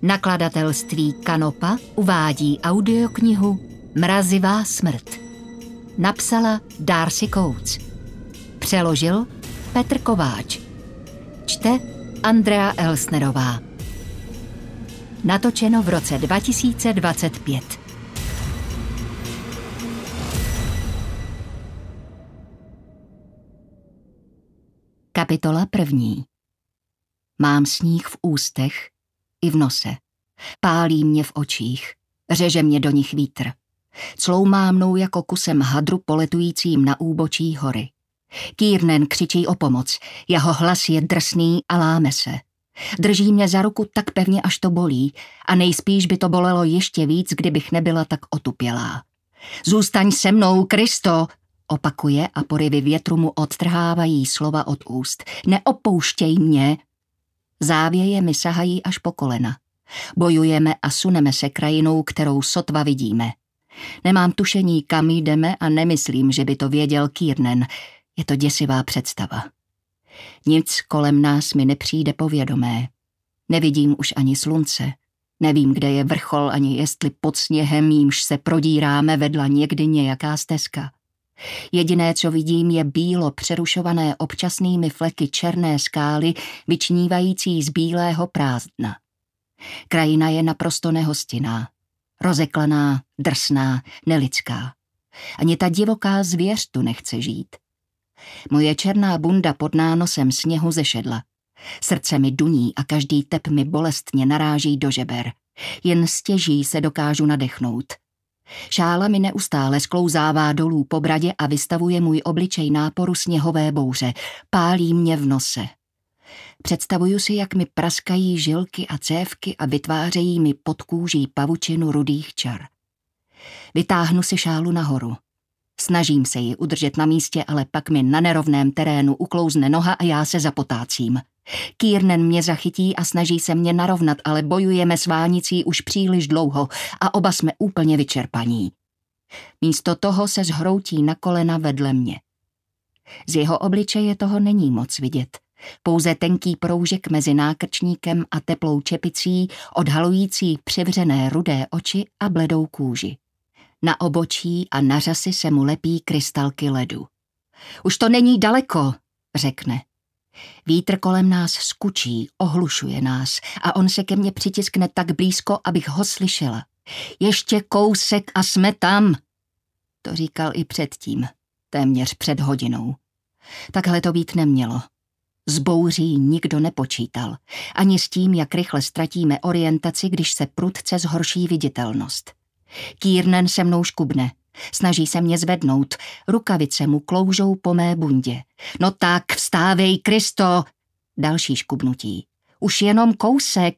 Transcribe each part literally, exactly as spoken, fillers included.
Nakladatelství Kanopa uvádí audioknihu Mrazivá smrt. Napsala Darcy Coates. Přeložil Petr Kováč. Čte Andrea Elsnerová. Natočeno v roce dva tisíce dvacet pět. Kapitola první. Mám sníh v ústech i v nose. Pálí mě v očích. Řeže mě do nich vítr. Cloumá mnou jako kusem hadru poletujícím na úbočí hory. Kiernan křičí o pomoc. Jeho hlas je drsný a láme se. Drží mě za ruku tak pevně, až to bolí, a nejspíš by to bolelo ještě víc, kdybych nebyla tak otupělá. Zůstaň se mnou, Kristo! Opakuje a porivy větru mu odtrhávají slova od úst. Neopouštěj mě! Závěje mi sahají až po kolena. Bojujeme a suneme se krajinou, kterou sotva vidíme. Nemám tušení, kam jdeme, a nemyslím, že by to věděl Kiernan. Je to děsivá představa. Nic kolem nás mi nepřijde povědomé. Nevidím už ani slunce. Nevím, kde je vrchol, ani jestli pod sněhem, jímž se prodíráme, vedla někdy nějaká stezka. Jediné, co vidím, je bílo přerušované občasnými fleky černé skály, vyčnívající z bílého prázdna. Krajina je naprosto nehostinná. Rozeklaná, drsná, nelidská. Ani ta divoká zvěř tu nechce žít. Moje černá bunda pod nánosem sněhu zešedla. Srdce mi duní a každý tep mi bolestně naráží do žeber. Jen stěží se dokážu nadechnout. Šála mi neustále sklouzává dolů po bradě a vystavuje můj obličej náporu sněhové bouře. Pálí mě v nose. Představuju si, jak mi praskají žilky a cévky a vytvářejí mi pod kůží pavučinu rudých čar. Vytáhnu si šálu nahoru. Snažím se ji udržet na místě, ale pak mi na nerovném terénu uklouzne noha a já se zapotácím. Kiernan mě zachytí a snaží se mě narovnat, ale bojujeme s vánicí už příliš dlouho a oba jsme úplně vyčerpaní. Místo toho se zhroutí na kolena vedle mě. Z jeho obličeje toho není moc vidět. Pouze tenký proužek mezi nákrčníkem a teplou čepicí, odhalující přivřené rudé oči a bledou kůži. Na obočí a na řasy se mu lepí krystalky ledu. Už to není daleko, řekne. Vítr kolem nás skučí, ohlušuje nás a on se ke mně přitiskne tak blízko, abych ho slyšela. Ještě kousek a jsme tam, to říkal i předtím, téměř před hodinou. Takhle to být nemělo. S bouří nikdo nepočítal, ani s tím, jak rychle ztratíme orientaci, když se prudce zhorší viditelnost. Kiernan se mnou škubne. Snaží se mě zvednout. Rukavice mu kloužou po mé bundě. No tak, vstávej, Kristo! Další škubnutí. Už jenom kousek.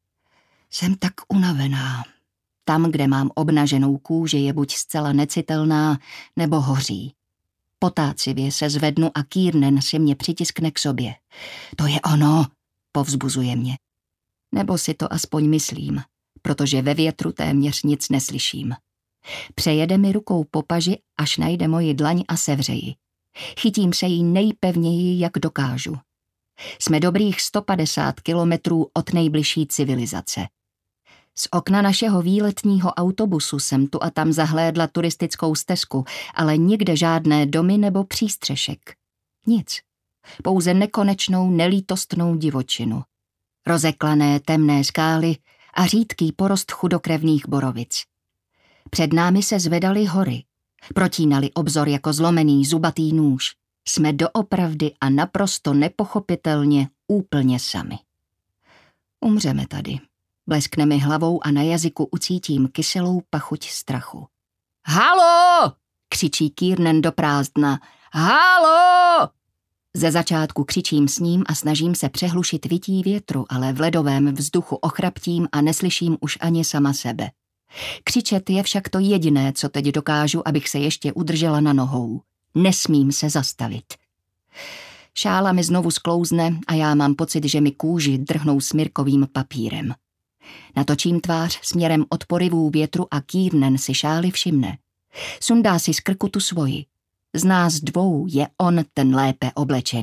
Jsem tak unavená. Tam, kde mám obnaženou kůži, je buď zcela necitelná, nebo hoří. Potácivě se zvednu a Kiernan si mě přitiskne k sobě. To je ono, povzbuzuje mě. Nebo si to aspoň myslím, protože ve větru téměř nic neslyším. Přejede mi rukou po paži, až najde moji dlaň a sevře ji. Chytím se jí nejpevněji, jak dokážu. Jsme dobrých sto padesát kilometrů od nejbližší civilizace. Z okna našeho výletního autobusu jsem tu a tam zahlédla turistickou stezku, ale nikde žádné domy nebo přístřešek. Nic. Pouze nekonečnou, nelítostnou divočinu. Rozeklané temné skály a řídký porost chudokrevných borovic. Před námi se zvedaly hory. Protínali obzor jako zlomený zubatý nůž. Jsme doopravdy a naprosto nepochopitelně úplně sami. Umřeme tady. Bleskne mi hlavou a na jazyku ucítím kyselou pachuť strachu. Halo! Křičí Kiernan do prázdna. Halo! Ze začátku křičím s ním a snažím se přehlušit vytí větru, ale v ledovém vzduchu ochraptím a neslyším už ani sama sebe. Křičet je však to jediné, co teď dokážu, abych se ještě udržela na nohou. Nesmím se zastavit. Šála mi znovu sklouzne a já mám pocit, že mi kůži drhnou smyrkovým papírem. Natočím tvář směrem od porivů větru a Kiernan si šály všimne. Sundá si z krku tu svoji. Z nás dvou je on ten lépe oblečený.